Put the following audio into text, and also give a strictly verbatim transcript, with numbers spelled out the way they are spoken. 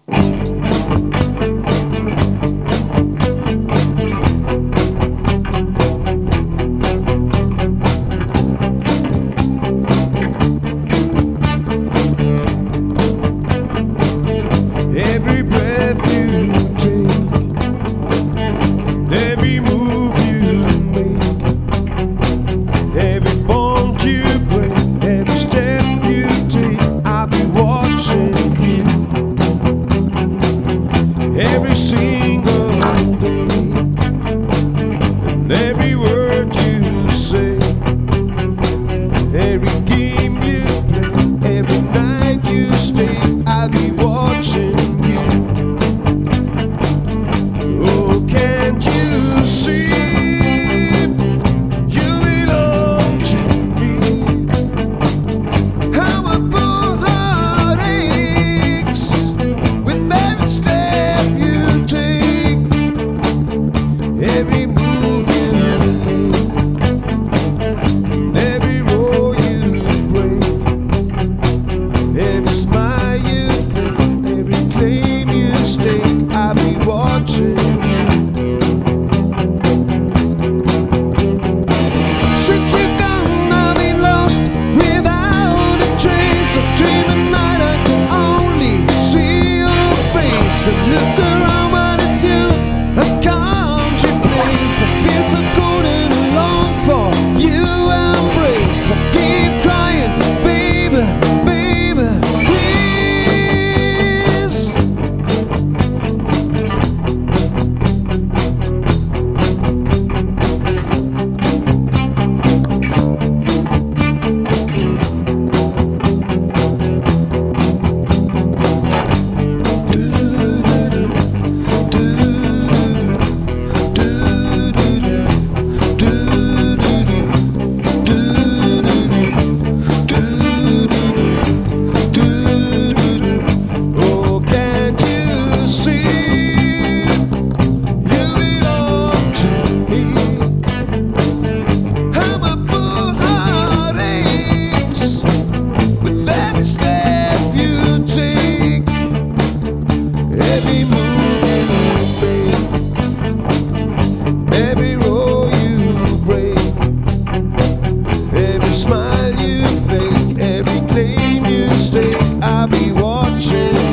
Every breath you take, every move you make, every bond you break, every step you take, I'll be watching you. Every single day, and every word you say, every game you play, every night you stay, I'll be watching you. Oh, can't you see? You belong to me. How my poor heart aches with every step you take, every move you make, every roll you break, every smile you fake, every claim you stake, I'll be watching you. Since you're gone, I've been lost without a trace. I dream at night, I can only see your face. I look around, but it's you, a country place. I feel so cold and I long for you embrace. I keep crying, baby, baby, please. Oh, can't you see? You belong to me. How my poor heart aches with every step you take, every move you make, every roll you break, every smile you fake, every claim you stake, I'll be watching